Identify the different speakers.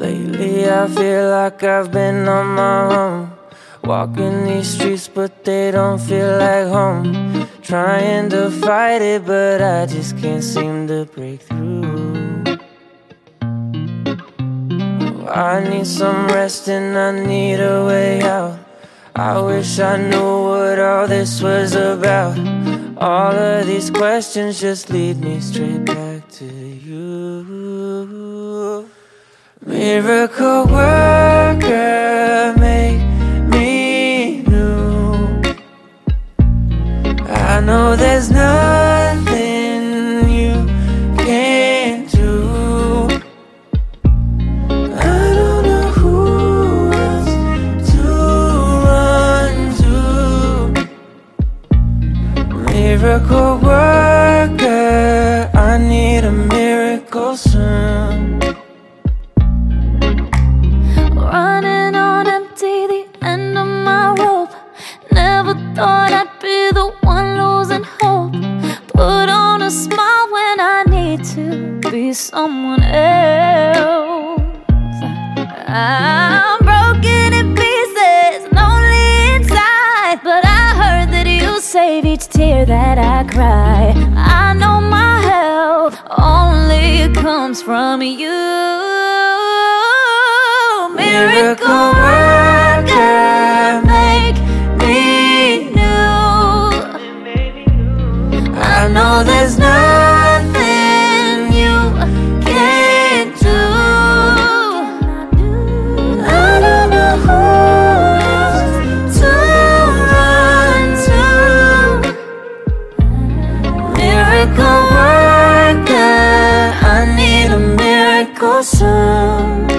Speaker 1: Lately I feel like I've been on my own, walking these streets but they don't feel like home. Trying to fight it but I just can't seem to break through. Oh, I need some rest and I need a way out. I wish I knew what all this was about. All of these questions just lead me straight back to you. Miracle worker, make me new. I know there's nothing you can't do. I don't know who else to run to. Miracle worker, I need a miracle soon.
Speaker 2: Running on empty, the end of my rope. Never thought I'd be the one losing hope. Put on a smile when I need to be someone else. I'm broken in pieces, lonely inside, but I heard that you save each tear that I cry. I know my help only comes from you. Miracle worker, make me new. I know there's nothing you can't do. I don't know who else to run to. Miracle worker, I need a miracle soon.